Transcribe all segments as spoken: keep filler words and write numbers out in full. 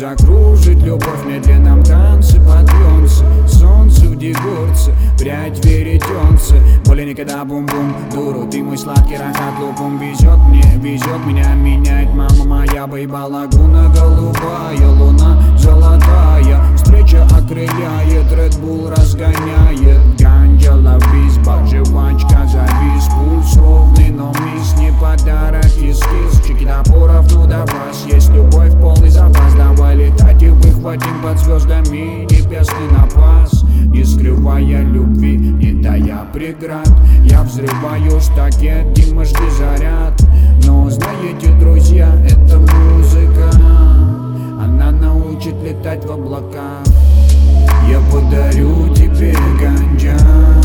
закружит любовь в медленном танце подъемся. Солнце в дегурце, прядь веретенце. Более никогда бум-бум, дуру, ты мой сладкий рахат лупом. Везет мне, везет меня, меняет мама моя. Бейба лагуна голубая, луна золотая. Встреча окрыляет, Red Bull разгоняет. Ганджа, лавизба, жвачка, завис. Пульс ровный, но мисс не подарок. Кис-кис, чеки топоров, ну до вас. Есть любовь, полный запас. Давай летать и выхватим под звездами небесный напас. Не скрывая любви, не тая преград, я взрываю штакет, димашки заряд. Но знаете, друзья, это музыка, она научит летать в облаках. Я подарю тебе ганджа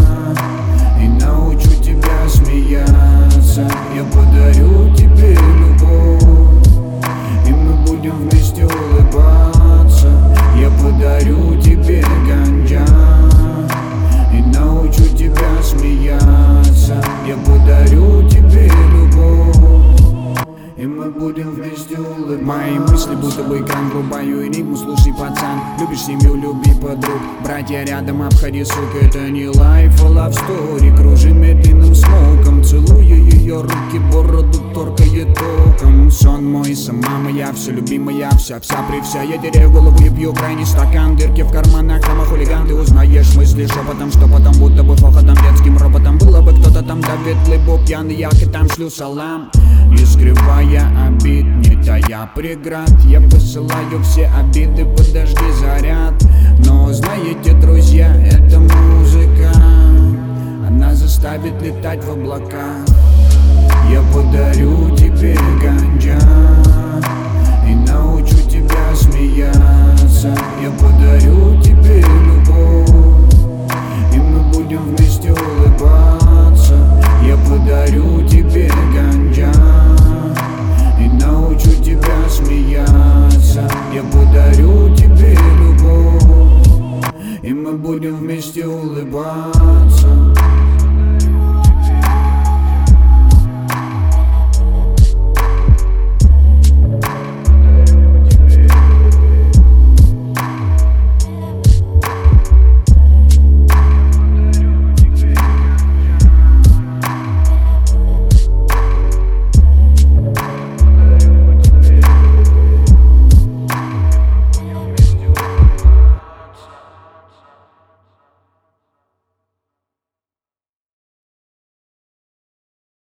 и научу тебя смеяться. Я подарю тебе любовь, и мы будем вместе улыбаться. Я подарю тебе ганджа и научу тебя смеяться. Я подарю тебе любовь, и мы будем вместе улыбаться. Мои мысли будто бы экран, врубаю энигму. Слушай, пацан, любишь семью, люби подруг. Братья рядом, обходи, сука, это не лайф, а love story. Кружим медленным смоком, целую ее руки, бороду торкает током. Сон мой, сама моя, все любимая, вся, вся при вся. Я теряю голову и пью крайний стакан. Дырки в карманах, там хулиган. Ты узнаешь мысли шепотом, что потом, будто бы хохотом, детским роботом. Было бы кто-то там, Давид либо пьяный, я и там шлю салам. Не скрывая обид, не тая преград, я посылаю все обиды, подожди заряд. Но знаете, друзья, это музыка, она заставит летать в облаках. Я подарю тебе ганджа и научу тебя смеяться. Я